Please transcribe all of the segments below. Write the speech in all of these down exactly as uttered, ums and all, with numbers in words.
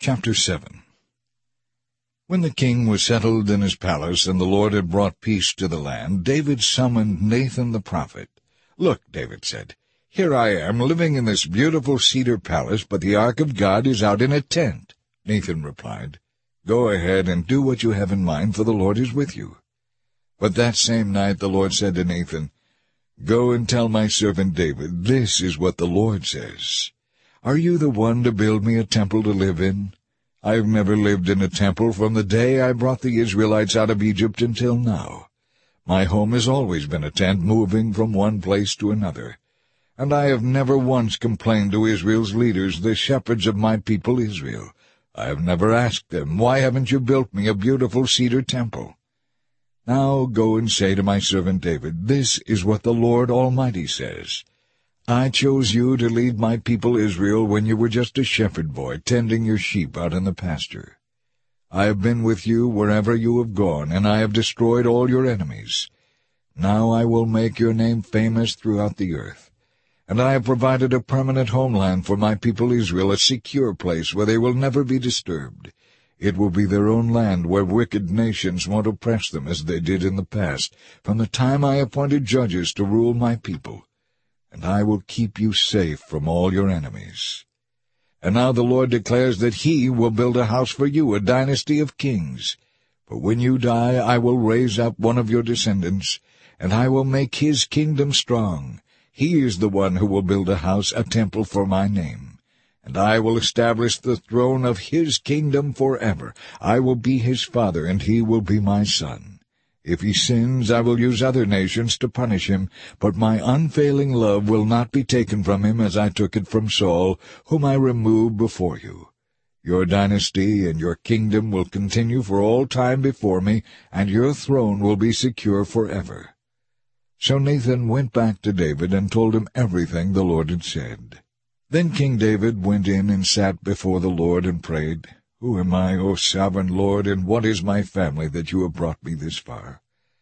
Chapter seven. When the king was settled in his palace, and the Lord had brought peace to the land, David summoned Nathan the prophet. "Look," David said, "here I am, living in this beautiful cedar palace, but the ark of God is out in a tent." Nathan replied, "Go ahead and do what you have in mind, for the Lord is with you." But that same night the Lord said to Nathan, "Go and tell my servant David, this is what the Lord says. Are you the one to build me a temple to live in? I have never lived in a temple from the day I brought the Israelites out of Egypt until now. My home has always been a tent, moving from one place to another. And I have never once complained to Israel's leaders, the shepherds of my people Israel. I have never asked them, 'Why haven't you built me a beautiful cedar temple?' Now go and say to my servant David, 'This is what the Lord Almighty says. I chose you to lead my people Israel when you were just a shepherd boy, tending your sheep out in the pasture. I have been with you wherever you have gone, and I have destroyed all your enemies. Now I will make your name famous throughout the earth. And I have provided a permanent homeland for my people Israel, a secure place where they will never be disturbed. It will be their own land, where wicked nations won't oppress them as they did in the past, from the time I appointed judges to rule my people. And I will keep you safe from all your enemies. And now the Lord declares that He will build a house for you, a dynasty of kings. For when you die, I will raise up one of your descendants, and I will make his kingdom strong. He is the one who will build a house, a temple for my name. And I will establish the throne of his kingdom forever. I will be his father, and he will be my son. If he sins, I will use other nations to punish him, but my unfailing love will not be taken from him as I took it from Saul, whom I removed before you. Your dynasty and your kingdom will continue for all time before me, and your throne will be secure forever." So Nathan went back to David and told him everything the Lord had said. Then King David went in and sat before the Lord and prayed, "Who am I, O sovereign Lord, and what is my family that you have brought me this far?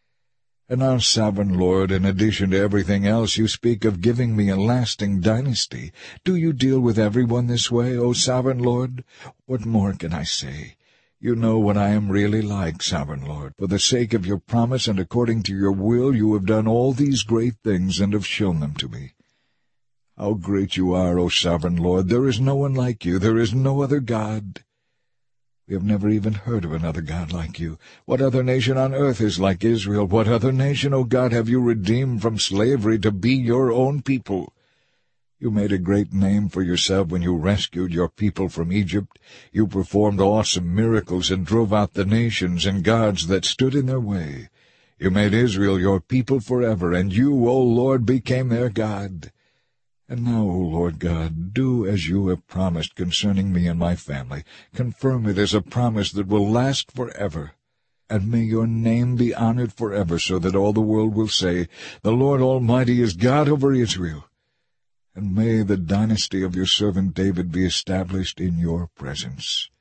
And now, sovereign Lord, in addition to everything else, you speak of giving me a lasting dynasty. Do you deal with everyone this way, O sovereign Lord? What more can I say? You know what I am really like, sovereign Lord. For the sake of your promise and according to your will, you have done all these great things and have shown them to me. How great you are, O sovereign Lord! There is no one like you. There is no other God. We have never even heard of another God like you. What other nation on earth is like Israel? What other nation, O God, have you redeemed from slavery to be your own people? You made a great name for yourself when you rescued your people from Egypt. You performed awesome miracles and drove out the nations and gods that stood in their way. You made Israel your people forever, and you, O Lord, became their God. And now, O Lord God, do as you have promised concerning me and my family. Confirm it as a promise that will last forever. And may your name be honored forever, so that all the world will say, 'The Lord Almighty is God over Israel.' And may the dynasty of your servant David be established in your presence.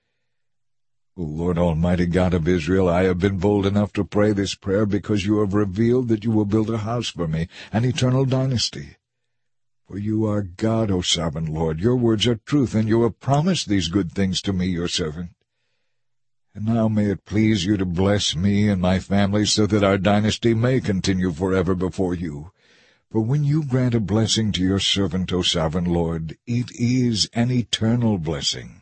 O Lord Almighty God of Israel, I have been bold enough to pray this prayer because you have revealed that you will build a house for me, an eternal dynasty. For you are God, O sovereign Lord. Your words are truth, and you have promised these good things to me, your servant. And now may it please you to bless me and my family, so that our dynasty may continue forever before you. For when you grant a blessing to your servant, O sovereign Lord, it is an eternal blessing.